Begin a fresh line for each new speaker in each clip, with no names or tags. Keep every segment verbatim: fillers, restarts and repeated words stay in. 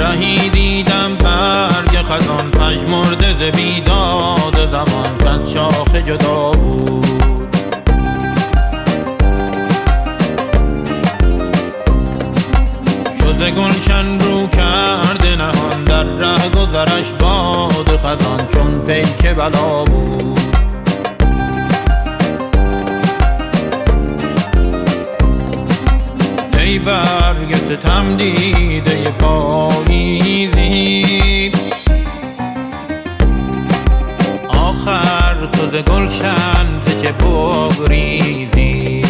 برهی دیدم برگ خزان پژمرده ز بیداد زمان کز شاخ جدا بود. ز گلشن رو کرده نهان در ره گذرش باد خزان چون پیک بلا بود. ای برگ ستم دیده پاییزی آخر تو ز گلشن ز چه بگریزی.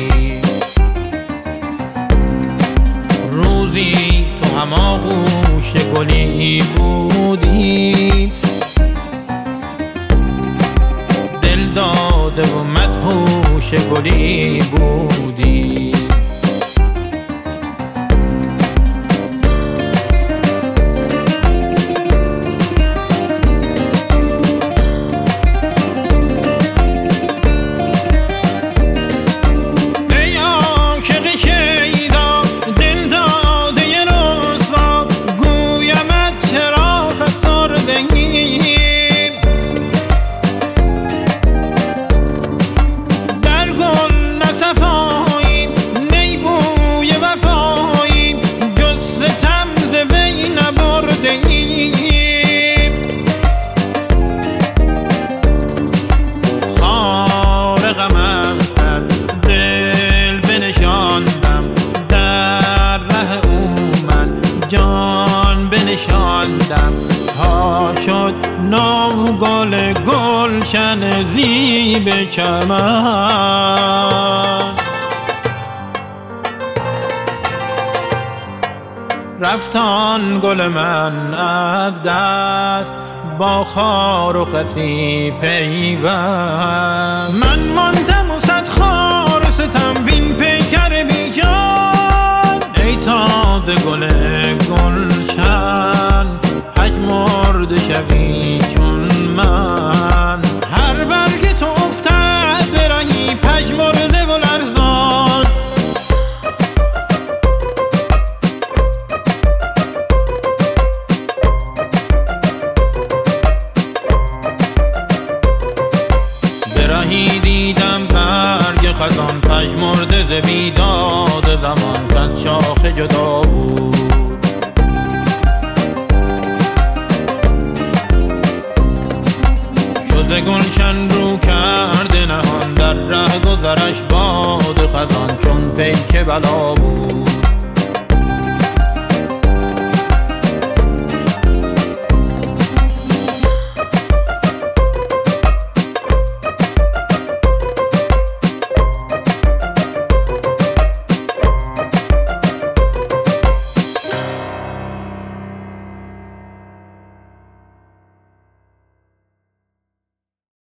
روزی تو هم آغوش گلی بودی دل داده و مدهوش گلی بودی. در گل نصفاییم نی بوی وفاییم جز ستم ز وی نبرده‌ایم. خار غمم کرد دل بنشاندم در ره او من جان بنشاندم تا شد نو گل گلشن زیب چمن. رفت آن گل من از دست با خار و خسی پیوست. من ماندم و صد خار ستم وین پیکر بی جان. ای تازه گل گلشن پژمرده شوی چون من. هر برگ تو افتد به رهی پژمرده و لرزان. برهی دیدم برگ خزان پژمرده ز بیداد زمان کز شاخ جدا بود. ز گلشن رو کرده نهان در ره گذرش باد خزان چون پیک بلا بود.